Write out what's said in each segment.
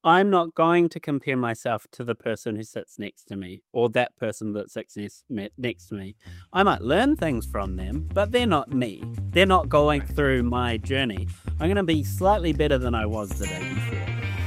I'm not going to compare myself to the person who sits next to me or that person that sits next to me. I might learn things from them, but they're not me. They're not going through my journey. I'm going to be slightly better than I was the day before.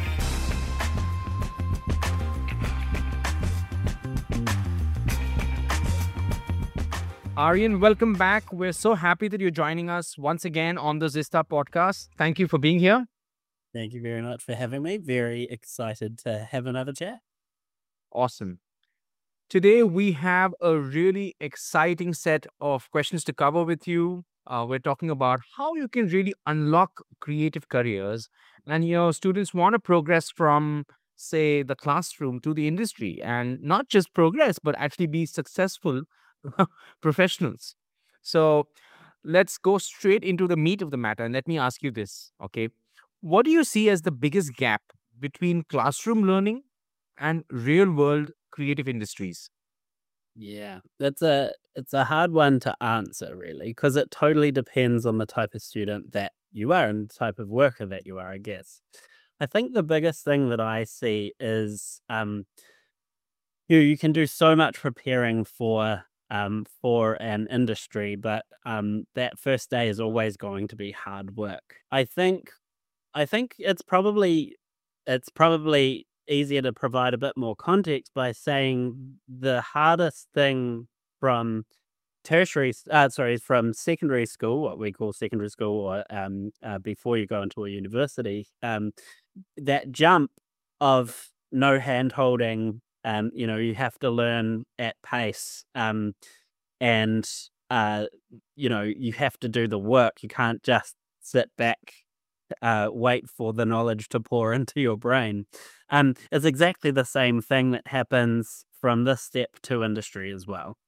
Aryan, welcome back. We're so happy that you're joining us once again on the Zista podcast. Thank you for being here. Thank you very much for having me. Very excited to have another chat. Awesome. Today, we have a really exciting set of questions to cover with you. We're talking about how you can really unlock creative careers. And, students want to progress from, say, the classroom to the industry and not just progress, but actually be successful professionals. So, let's go straight into the meat of the matter. And let me ask you this, okay? What do you see as the biggest gap between classroom learning and real world creative industries? Yeah, it's a hard one to answer really, because it totally depends on the type of student that you are and the type of worker that you are, I guess. I think the biggest thing that I see is you can do so much preparing for an industry, but that first day is always going to be hard work. I think it's probably easier to provide a bit more context by saying the hardest thing from from secondary school, what we call secondary school, or before you go into a university, that jump of no hand holding, you have to learn at pace, and you have to do the work. You can't just sit back, wait for the knowledge to pour into your brain. It's exactly the same thing that happens from this step to industry as well.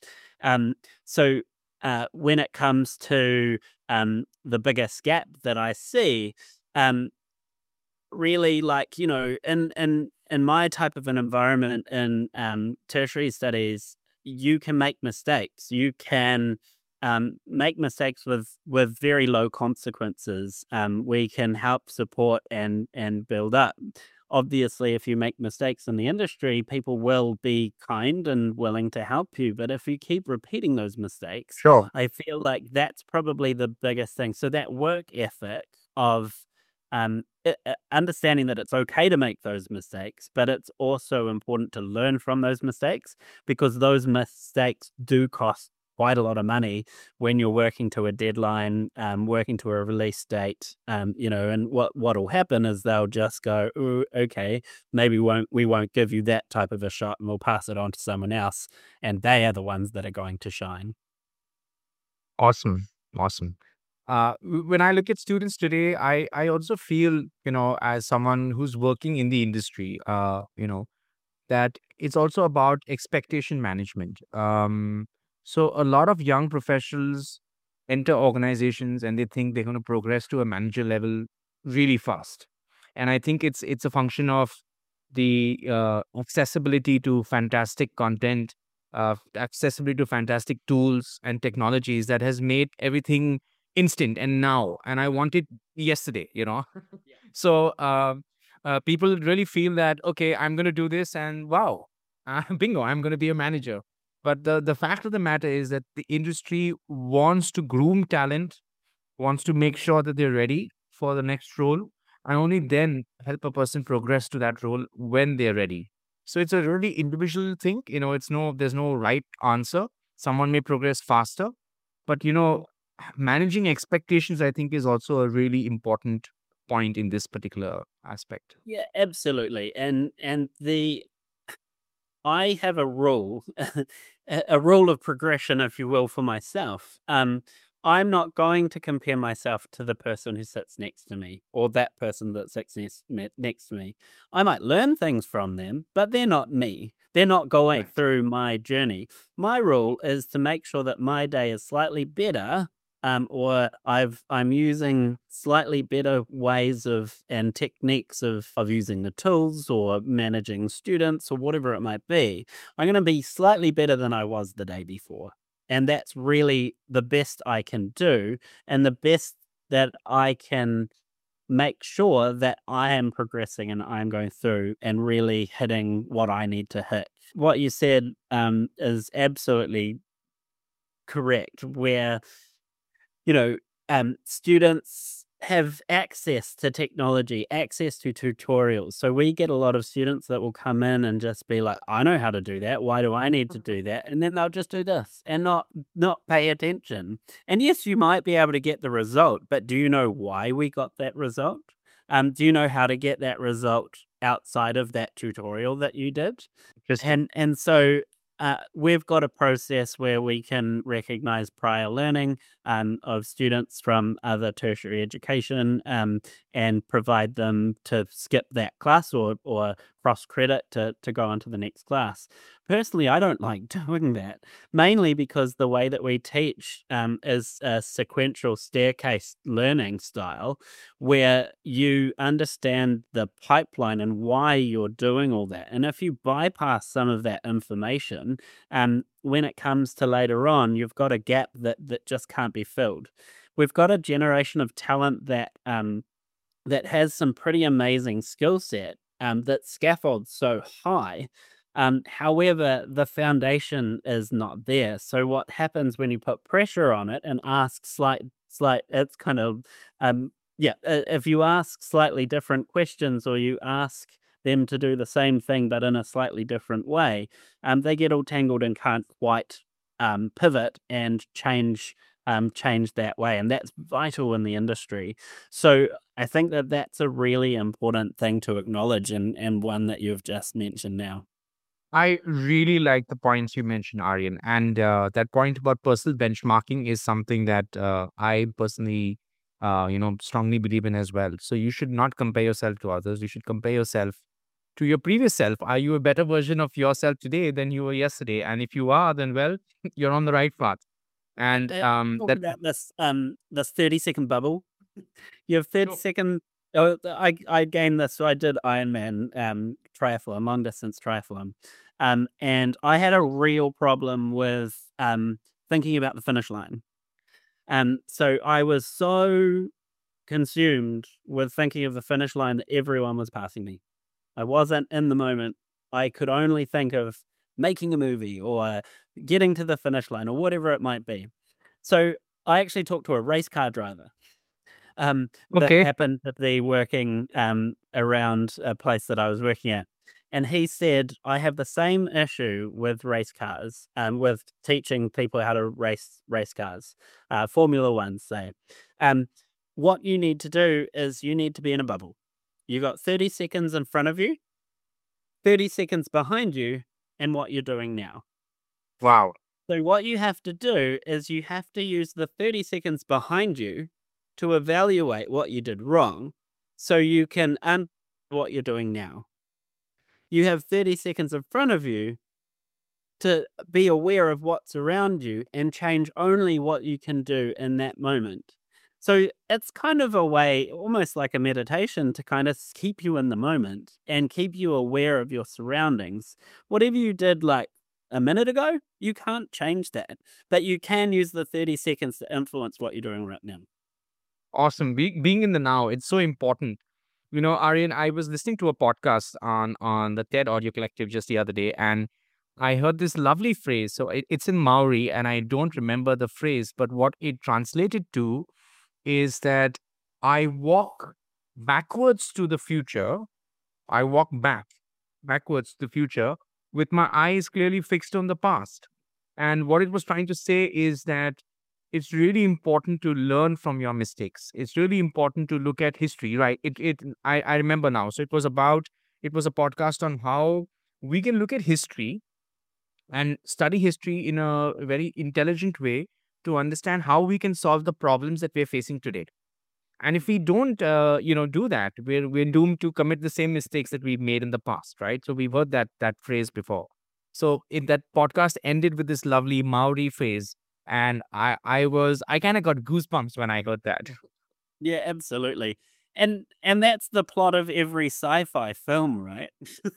When it comes to the biggest gap that I see, um, really, like, in my type of an environment in tertiary studies, you can make mistakes. You can make mistakes with very low consequences. We can help support and build up. Obviously, if you make mistakes in the industry, people will be kind and willing to help you. But if you keep repeating those mistakes, Sure. I feel like that's probably the biggest thing. So that work ethic of understanding that it's okay to make those mistakes, but it's also important to learn from those mistakes, because those mistakes do cost quite a lot of money when you're working to a deadline, working to a release date, and what'll happen is they'll just go, "Ooh, okay, maybe we won't give you that type of a shot, and we'll pass it on to someone else, and they are the ones that are going to shine." Awesome. Awesome. When I look at students today, I also feel, as someone who's working in the industry, that it's also about expectation management. So a lot of young professionals enter organizations and they think they're going to progress to a manager level really fast. And I think it's a function of the accessibility to fantastic content, accessibility to fantastic tools and technologies that has made everything instant and now. And I want it yesterday. Yeah. So people really feel that, okay, I'm going to do this and wow, bingo, I'm going to be a manager. But the fact of the matter is that the industry wants to groom talent, wants to make sure that they're ready for the next role, and only then help a person progress to that role when they're ready. So it's a really individual thing. There's no right answer. Someone may progress faster, but managing expectations, I think, is also a really important point in this particular aspect. Yeah, absolutely. And the I have a rule, a rule of progression, if you will, for myself. I'm not going to compare myself to the person who sits next to me or that person that sits next to me. I might learn things from them, but they're not me. They're not going Right. through my journey. My rule is to make sure that my day is slightly better, or I'm using slightly better ways of and techniques of using the tools or managing students or whatever it might be. I'm going to be slightly better than I was the day before, and that's really the best I can do, and the best that I can make sure that I am progressing and I'm going through and really hitting what I need to hit. What you said is absolutely correct, where students have access to technology, access to tutorials. So we get a lot of students that will come in and just be like, I know how to do that. Why do I need to do that? And then they'll just do this and not pay attention. And yes, you might be able to get the result, but do you know why we got that result? Do you know how to get that result outside of that tutorial that you did? Interesting. And so we've got a process where we can recognize prior learning of students from other tertiary education and provide them to skip that class or cross credit to go on to the next class. Personally, I don't like doing that, mainly because the way that we teach is a sequential staircase learning style where you understand the pipeline and why you're doing all that. And if you bypass some of that information, when it comes to later on, you've got a gap that just can't be filled. We've got a generation of talent that has some pretty amazing skill set that scaffolds so high. However, the foundation is not there. So what happens when you put pressure on it and ask it's kind of if you ask slightly different questions or you ask them to do the same thing but in a slightly different way, they get all tangled and can't quite pivot and change that way, and that's vital in the industry. So I think that that's a really important thing to acknowledge, and one that you've just mentioned now. I really like the points you mentioned, Aryan, and that point about personal benchmarking is something that I personally, strongly believe in as well. So you should not compare yourself to others. You should compare yourself to your previous self. Are you a better version of yourself today than you were yesterday? And if you are, then well, you're on the right path. And Talk that about this 30-second bubble. You have 30 Sure. second. Oh, I gained this. So I did Ironman triathlon, long distance triathlon, and I had a real problem with thinking about the finish line. So I was so consumed with thinking of the finish line that everyone was passing me. I wasn't in the moment. I could only think of making a movie or getting to the finish line or whatever it might be. So I actually talked to a race car driver that Okay. happened to be working around a place that I was working at. And he said, I have the same issue with race cars, with teaching people how to race cars, Formula One, say. Um, what you need to do is you need to be in a bubble. You got 30 seconds in front of you, 30 seconds behind you, and what you're doing now. Wow. So what you have to do is you have to use the 30 seconds behind you to evaluate what you did wrong so you can what you're doing now. You have 30 seconds in front of you to be aware of what's around you and change only what you can do in that moment. So it's kind of a way, almost like a meditation, to kind of keep you in the moment and keep you aware of your surroundings. Whatever you did like a minute ago, you can't change that, but you can use the 30 seconds to influence what you're doing right now. Awesome. Being in the now, it's so important. You know, Aryan, I was listening to a podcast on the TED Audio Collective just the other day, and I heard this lovely phrase. So it's in Maori, and I don't remember the phrase, but what it translated to is that I walk backwards to the future. I walk backwards to the future with my eyes clearly fixed on the past. And what it was trying to say is that it's really important to learn from your mistakes. It's really important to look at history, right? I remember now. So it was a podcast on how we can look at history and study history in a very intelligent way to understand how we can solve the problems that we're facing today. And if we don't, do that, we're doomed to commit the same mistakes that we've made in the past, right? So we've heard that phrase before. So in that podcast ended with this lovely Maori phrase, and I kind of got goosebumps when I heard that. Yeah, absolutely. And that's the plot of every sci-fi film, right?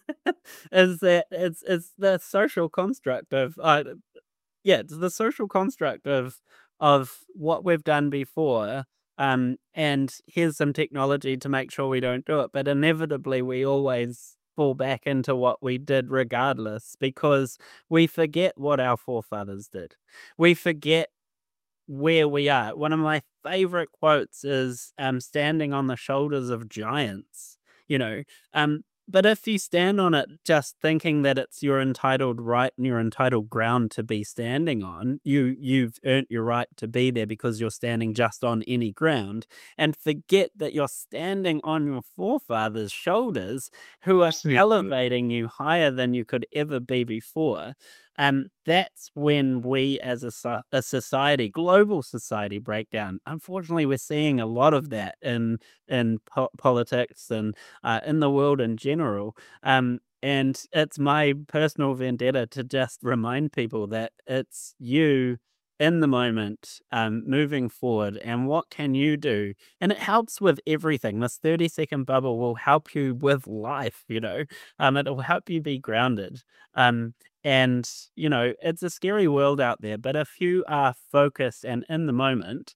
Is that it's the social construct of it's the social construct of what we've done before And here's some technology to make sure we don't do it. But inevitably, we always fall back into what we did regardless, because we forget what our forefathers did. We forget where we are. One of my favorite quotes is, standing on the shoulders of giants, you know. But if you stand on it just thinking that it's your entitled right and your entitled ground to be standing on, you've earned your right to be there because you're standing just on any ground, and forget that you're standing on your forefathers' shoulders, who are Absolutely. elevating you higher than you could ever be before. That's when we as a society, global society, break down. Unfortunately, we're seeing a lot of that in politics and in the world in general. And it's my personal vendetta to just remind people that it's you in the moment, moving forward, and what can you do? And it helps with everything. This 30-second bubble will help you with life, it'll help you be grounded. And, it's a scary world out there, but if you are focused and in the moment,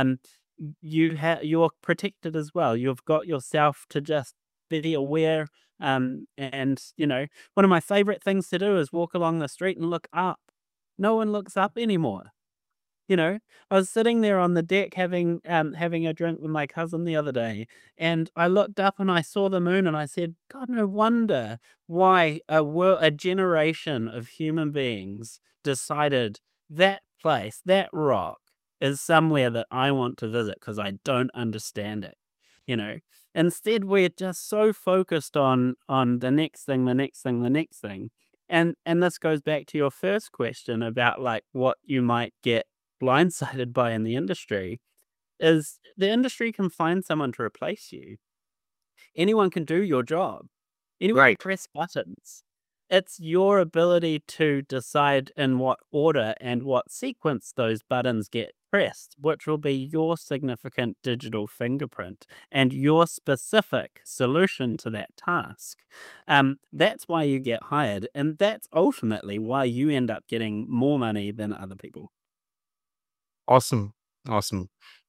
you're protected as well. You've got yourself to just be aware. And, one of my favorite things to do is walk along the street and look up. No one looks up anymore. You know, I was sitting there on the deck having a drink with my cousin the other day, and I looked up and I saw the moon, and I said, "God, no wonder why a generation of human beings decided that place, that rock, is somewhere that I want to visit because I don't understand it." You know, instead we're just so focused on the next thing, the next thing, the next thing. And this goes back to your first question about like what you might get blindsided by in the industry. Is the industry can find someone to replace you. Anyone can do your job. Anyone can Right. press buttons. It's your ability to decide in what order and what sequence those buttons get pressed, which will be your significant digital fingerprint and your specific solution to that task. That's why you get hired, and that's ultimately why you end up getting more money than other people. Awesome. Awesome.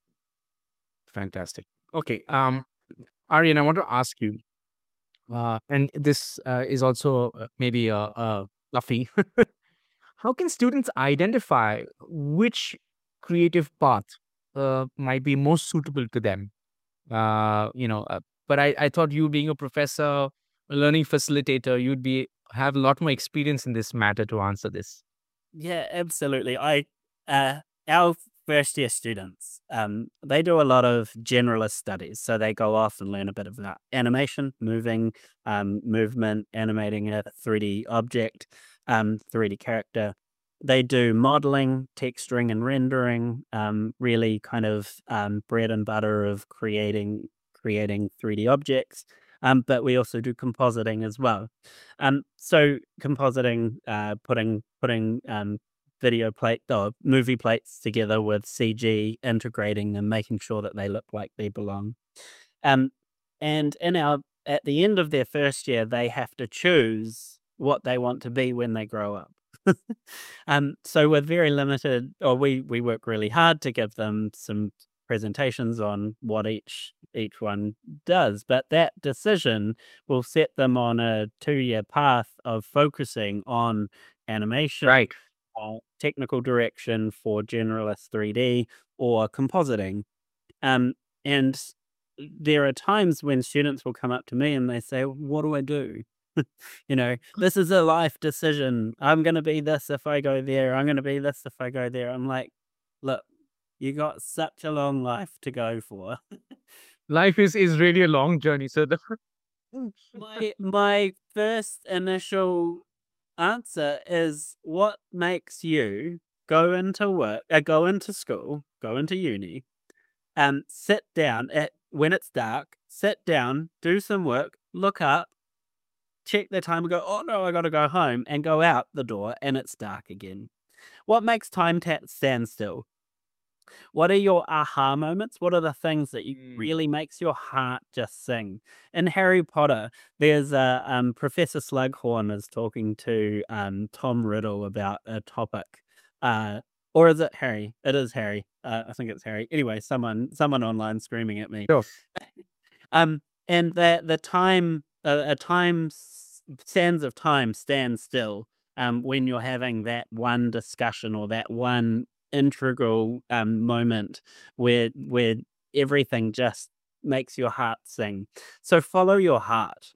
Fantastic. Okay. Aryan, I want to ask you, and this is also maybe fluffy. How can students identify which creative path might be most suitable to them? But I thought you being a professor, a learning facilitator, you'd be have a lot more experience in this matter to answer this. Yeah, absolutely. Our first year students, they do a lot of generalist studies. So they go off and learn a bit about animation, movement, animating a 3D object, 3D character. They do modeling, texturing, and rendering. Really kind of bread and butter of creating 3D objects. But we also do compositing as well. So compositing, putting video plate or movie plates together with CG, integrating them, making sure that they look like they belong. Um, and at the end of their first year, they have to choose what they want to be when they grow up. So we're very limited, or we work really hard to give them some presentations on what each one does, but that decision will set them on a 2-year path of focusing on animation, Right. technical direction for generalist 3D, or compositing. And there are times when students will come up to me and they say, "What do I do?" This is a life decision. I'm going to be this if I go there. I'm going to be this if I go there. I'm like, look, you got such a long life to go for. Life is really a long journey. So the My first initial answer is, what makes you go into work, go into school, go into uni, and sit down when it's dark, sit down, do some work, look up, check the time and go, "Oh no, I got to go home," and go out the door and it's dark again. What makes time stand still? What are your aha moments? What are the things that really makes your heart just sing? In Harry Potter, there's Professor Slughorn is talking to Tom Riddle about a topic. Or is it Harry? It is Harry. I think it's Harry. Anyway, someone online screaming at me. Sure. Um, and that the time, a time sands of time stand still. When you're having that one discussion or that one integral moment where everything just makes your heart sing. So follow your heart.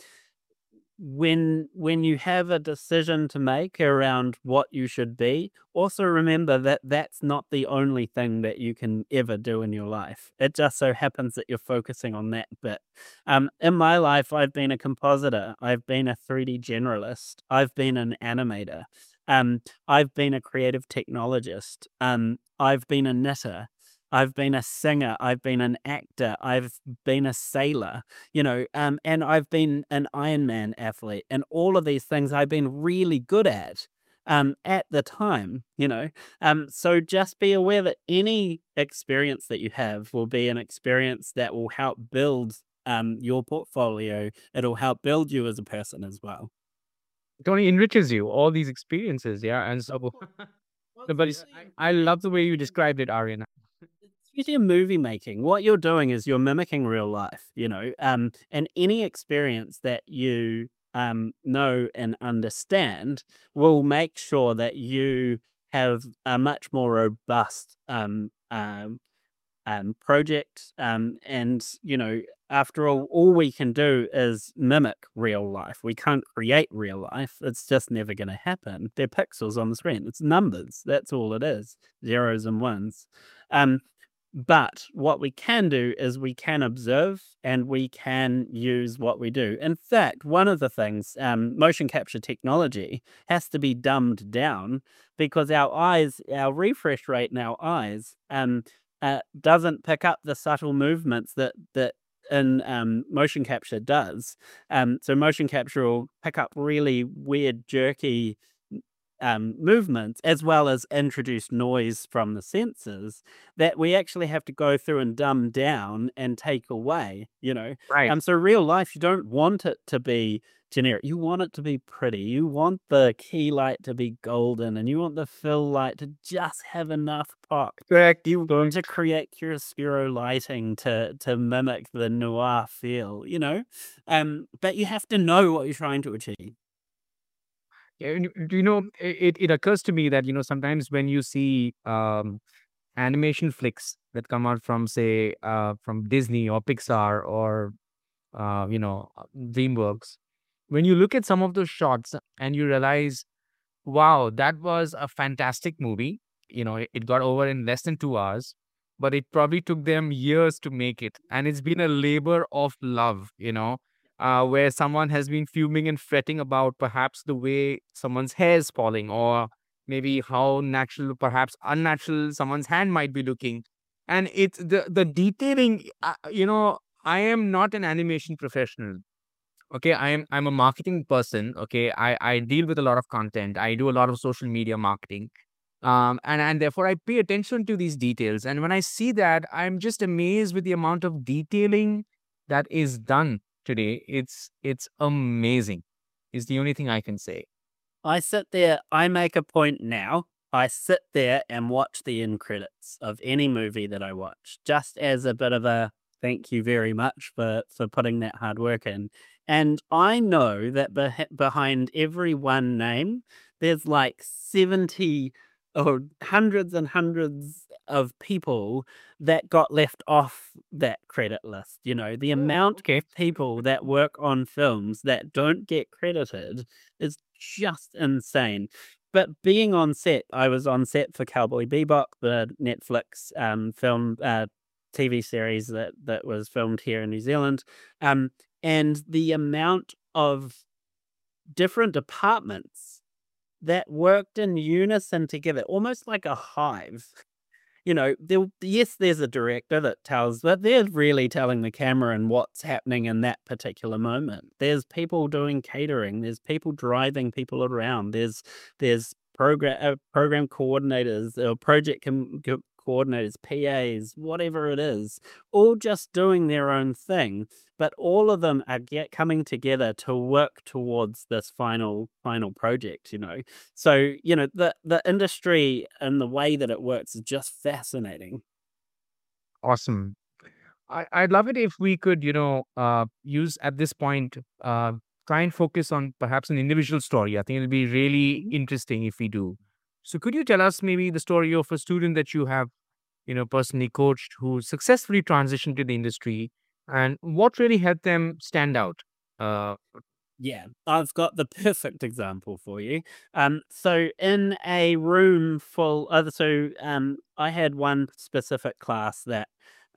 When you have a decision to make around what you should be, also remember that that's not the only thing that you can ever do in your life. It just so happens that you're focusing on that bit. In my life, I've been a compositor, I've been a 3D generalist, I've been an animator, I've been a creative technologist, I've been a knitter, I've been a singer, I've been an actor, I've been a sailor, and I've been an Ironman athlete, and all of these things I've been really good at the time. So just be aware that any experience that you have will be an experience that will help build your portfolio. It'll help build you as a person as well. It only enriches you, all these experiences. Yeah. And so, no, but I love the way you described it, Aryan. Especially in movie making, what you're doing is you're mimicking real life, and any experience that you know and understand will make sure that you have a much more robust project. And after all we can do is mimic real life. We can't create real life. It's just never going to happen. They're pixels on the screen. It's numbers. That's all it is. Zeros and ones. But what we can do is we can observe and we can use what we do. In fact, one of the things, motion capture technology has to be dumbed down because our refresh rate in our eyes doesn't pick up the subtle movements that in motion capture does. So motion capture will pick up really weird, jerky movements, as well as introduce noise from the sensors that we actually have to go through and dumb down and take away. Right. So real life, you don't want it to be generic. You want it to be pretty. You want the key light to be golden, and you want the fill light to just have enough pop. Correct. You're going to create chiaroscuro lighting to mimic the noir feel. But you have to know what you're trying to achieve. Yeah, and it occurs to me that, sometimes when you see animation flicks that come out from, say, from Disney or Pixar or, DreamWorks, when you look at some of those shots and you realize, wow, that was a fantastic movie. It got over in less than 2 hours, but it probably took them years to make it. And it's been a labor of love, where someone has been fuming and fretting about perhaps the way someone's hair is falling, or maybe how natural, perhaps unnatural someone's hand might be looking. And it's the detailing, I am not an animation professional. Okay, I'm a marketing person. Okay, I deal with a lot of content. I do a lot of social media marketing. And therefore I pay attention to these details. And when I see that, I'm just amazed with the amount of detailing that is done today. It's amazing. Is the only thing I can say. I make a point now. I sit there and watch the end credits of any movie that I watch, just as a bit of a thank you very much for putting that hard work in. And I know that behind every one name, there's like 70 or hundreds and hundreds of people that got left off that credit list. The amount Okay. of people that work on films that don't get credited is just insane. But being on set, I was on set for Cowboy Bebop, the Netflix film TV series that was filmed here in New Zealand. And the amount of different departments that worked in unison together, almost like a hive. There's a director that tells, but they're really telling the camera and what's happening in that particular moment. There's people doing catering. There's people driving people around. There's program coordinators or project coordinators, PAs, whatever it is, all just doing their own thing, but all of them are coming together to work towards this final project. So the industry and the way that it works is just fascinating. Awesome. I'd love it if we could, use at this point, try and focus on perhaps an individual story. I think it'll be really Mhm. interesting if we do. So, could you tell us maybe the story of a student that you have, personally coached who successfully transitioned to the industry, and what really helped them stand out? Uh, Yeah, I've got the perfect example for you. So in a room full of, I had one specific class that,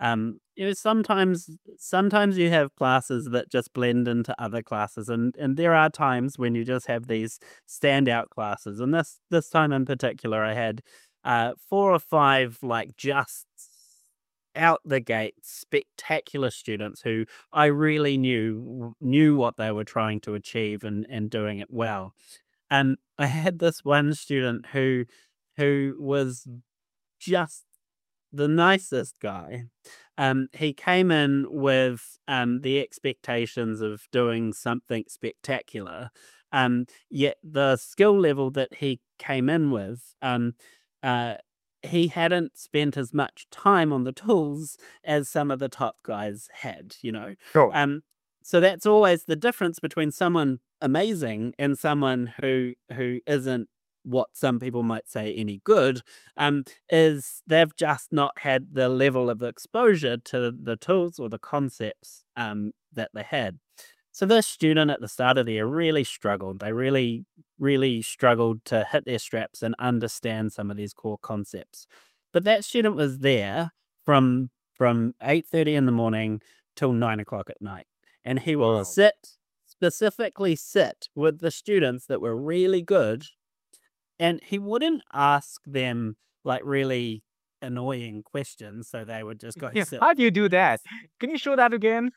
sometimes you have classes that just blend into other classes, and there are times when you just have these standout classes. And this time in particular, I had 4 or 5 like just out the gate spectacular students who I really knew what they were trying to achieve and doing it well. And I had this one student who was just the nicest guy. He came in with the expectations of doing something spectacular. Yet the skill level that he came in with, uh, he hadn't spent as much time on the tools as some of the top guys had. Sure. Um, so that's always the difference between someone amazing and someone who isn't what some people might say any good. Is they've just not had the level of exposure to the tools or the concepts that they had. So this student at the start of the year really struggled. They really, really struggled to hit their straps and understand some of these core concepts. But that student was there from 8:30 in the morning till 9 o'clock at night. And he will Wow. specifically sit with the students that were really good, and he wouldn't ask them, like, really annoying questions, so they would just go Yeah. sit. How do you do that? Can you show that again?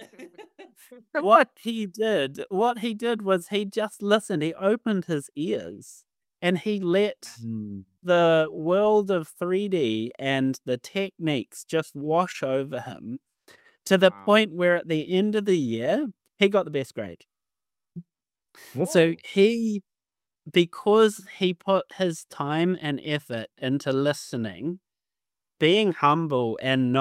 What he did was he just listened, he opened his ears, and he let Mm. the world of 3D and the techniques just wash over him to the Wow. point where at the end of the year, he got the best grade. So Whoa. because he put his time and effort into listening, being humble and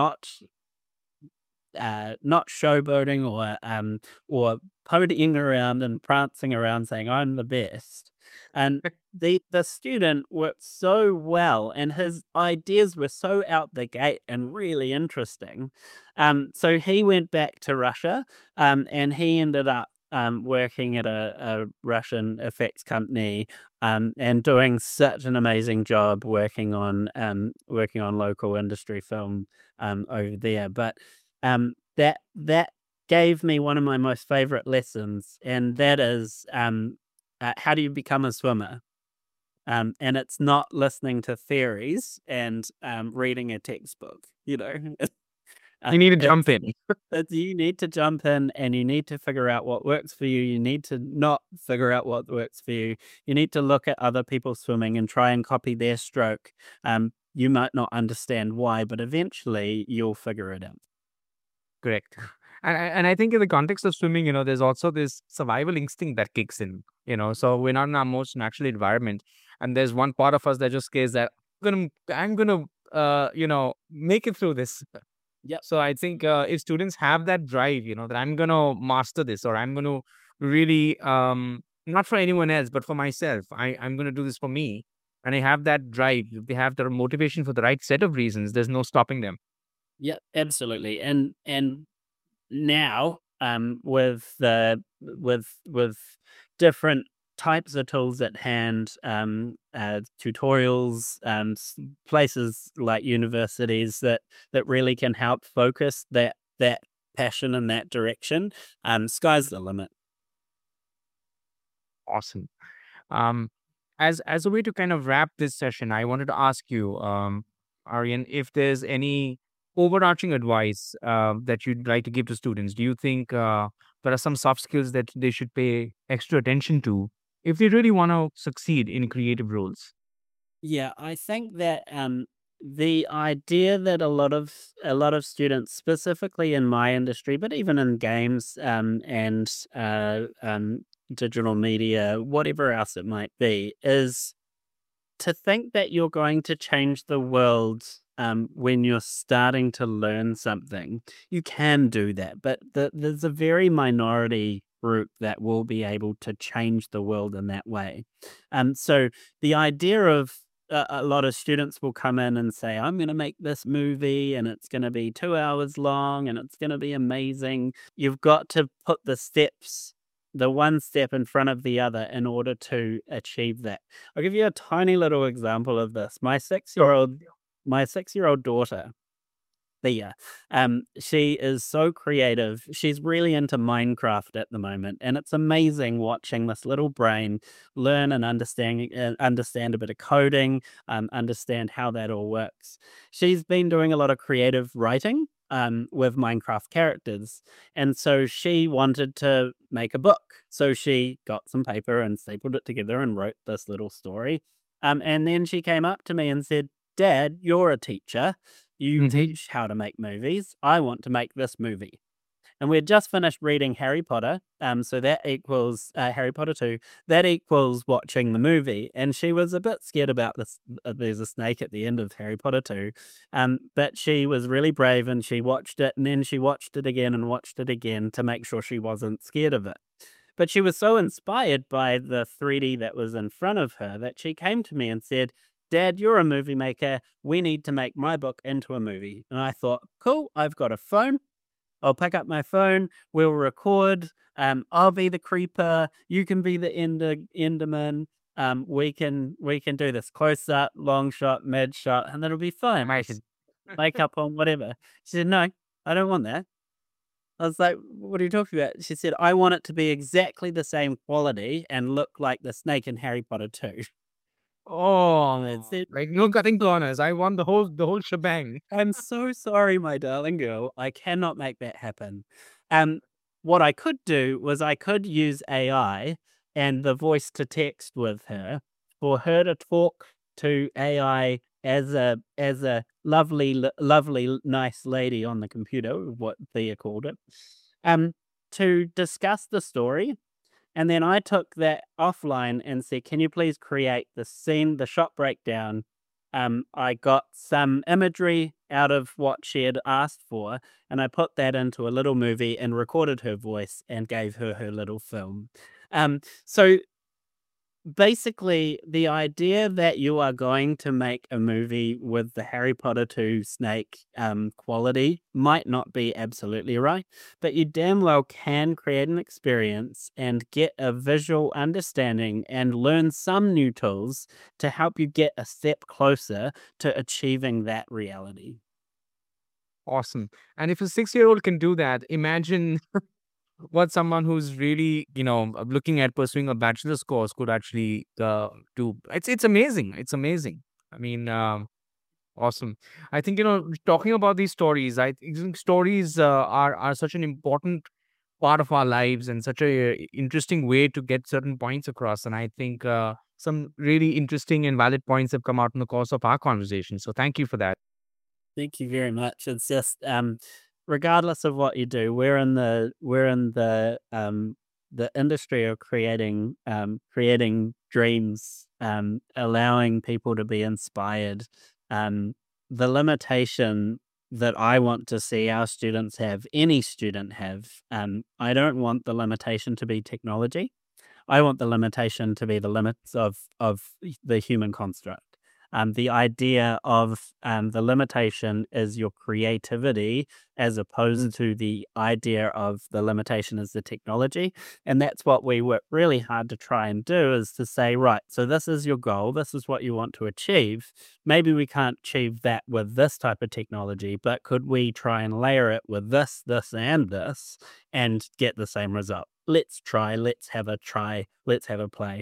not showboating or ponying around and prancing around saying I'm the best. And the student worked so well, and his ideas were so out the gate and really interesting. So he went back to Russia, and he ended up working at a Russian effects company, and doing such an amazing job working on local industry film over there. But that gave me one of my most favorite lessons, and that is, how do you become a swimmer? And it's not listening to theories and reading a textbook. You need to jump It's in. you need to jump in and you need to figure out what works for you. You need to not figure out what works for you. You need to look at other people swimming and try and copy their stroke. You might not understand why, but eventually you'll figure it out. Correct. And I think in the context of swimming, there's also this survival instinct that kicks in, So we're not in our most natural environment. And there's one part of us that just cares that I'm gonna make it through this. Yep. So I think if students have that drive, that I'm gonna master this, or I'm gonna really not for anyone else, but for myself. I'm gonna do this for me. And I have that drive. If they have the motivation for the right set of reasons, there's no stopping them. Yep, absolutely. And now, with different types of tools at hand, tutorials and places like universities that really can help focus that passion in that direction. Sky's the limit. Awesome. Um, as a way to kind of wrap this session, I wanted to ask you, Aryan, if there's any overarching advice that you'd like to give to students. Do you think there are some soft skills that they should pay extra attention to if they really want to succeed in creative roles? Yeah, I think that the idea that a lot of students, specifically in my industry, but even in games, and digital media, whatever else it might be, is to think that you're going to change the world, when you're starting to learn something. You can do that, but there's a very minority group that will be able to change the world in that way. So the idea of a lot of students will come in and say, I'm going to make this movie and it's going to be 2 hours long and it's going to be amazing. You've got to put the one step in front of the other in order to achieve that. I'll give you a tiny little example of this. My 6-year-old daughter, Thea, she is so creative. She's really into Minecraft at the moment, and it's amazing watching this little brain learn and understand a bit of coding, understand how that all works. She's been doing a lot of creative writing, with Minecraft characters, and so she wanted to make a book. So she got some paper and stapled it together and wrote this little story. And then she came up to me and said, Dad, you're a teacher. You Hmm. teach how to make movies. I want to make this movie. And we had just finished reading Harry Potter, so that equals Harry Potter 2. That equals watching the movie, and she was a bit scared about this. There's a snake at the end of Harry Potter 2, but she was really brave, and she watched it, and then she watched it again and watched it again to make sure she wasn't scared of it. But she was so inspired by the 3D that was in front of her that she came to me and said, Dad, you're a movie maker. We need to make my book into a movie. And I thought, cool, I've got a phone. I'll pick up my phone. We'll record. I'll be the creeper. You can be the Enderman. We can do this close up, long shot, mid shot, and it'll be fine. Amazing. Makeup on, whatever. She said, no, I don't want that. I was like, what are you talking about? She said, I want it to be exactly the same quality and look like the snake in Harry Potter 2. Oh, And said, like no cutting corners. I want the whole shebang. I'm so sorry, my darling girl. I cannot make that happen. Um, what I could do was I could use AI and the voice to text with her for her to talk to AI as a lovely, nice lady on the computer, what Thea called it, um, to discuss the story. And then I took that offline and said, can you please create the scene, the shot breakdown? I got some imagery out of what she had asked for, and I put that into a little movie and recorded her voice and gave her her little film. So basically, the idea that you are going to make a movie with the Harry Potter 2 snake quality might not be absolutely right, but you damn well can create an experience and get a visual understanding and learn some new tools to help you get a step closer to achieving that reality. Awesome. And if a 6-year-old can do that, imagine what someone who's really, looking at pursuing a bachelor's course could actually do. It's amazing. It's amazing. I mean, awesome. I think, talking about these stories, I think stories are such an important part of our lives and such a interesting way to get certain points across. And I think some really interesting and valid points have come out in the course of our conversation. So thank you for that. Thank you very much. It's just, regardless of what you do, we're in the industry of creating dreams, allowing people to be inspired. The limitation that I want to see our students have, any student have, I don't want the limitation to be technology. I want the limitation to be the limits of the human construct. The idea of the limitation is your creativity, as opposed to the idea of the limitation is the technology. And that's what we work really hard to try and do, is to say, right, so this is your goal, this is what you want to achieve. Maybe we can't achieve that with this type of technology, but could we try and layer it with this, and get the same result? Let's try, let's have a play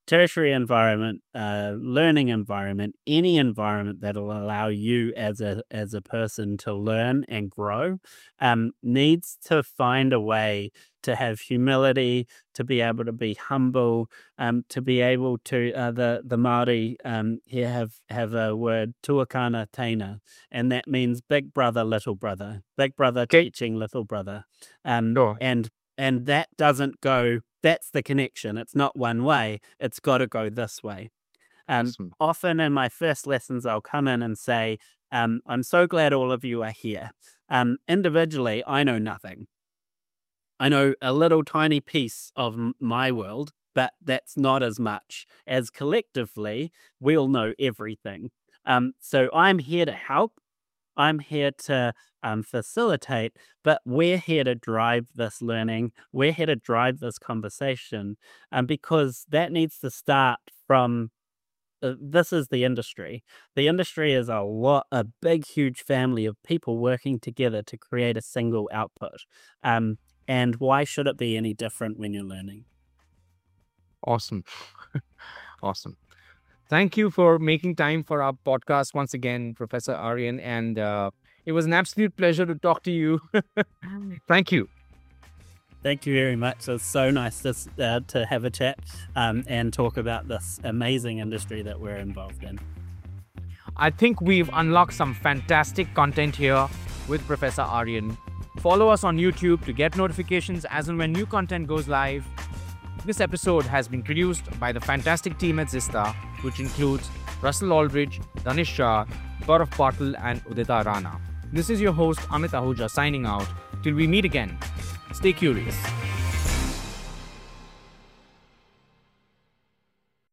tertiary environment, learning environment, any environment that'll allow you as a person to learn and grow, needs to find a way to have humility, to be able to be humble, to be able to the Māori here have a word tuakana teina, and that means big brother, little brother, big brother Okay. teaching little brother, Sure. and that doesn't go. That's the connection. It's not one way. It's got to go this way. Awesome. Often in my first lessons, I'll come in and say, I'm so glad all of you are here. Individually, I know nothing. I know a little tiny piece of my world, but that's not as much as collectively we'll know everything. So I'm here to help. I'm here to facilitate, but we're here to drive this learning. We're here to drive this conversation, because that needs to start from this is the industry. The industry is a big, huge family of people working together to create a single output. And why should it be any different when you're learning? Awesome. Awesome. Thank you for making time for our podcast once again, Professor Aryan. And it was an absolute pleasure to talk to you. Thank you. Thank you very much. It's so nice to have a chat and talk about this amazing industry that we're involved in. I think we've unlocked some fantastic content here with Professor Aryan. Follow us on YouTube to get notifications as and when new content goes live. This episode has been produced by the fantastic team at Zista, which includes Russell Aldridge, Danish Shah, Gaurav Patil, and Udita Rana. This is your host, Amit Ahuja, signing out. Till we meet again, stay curious.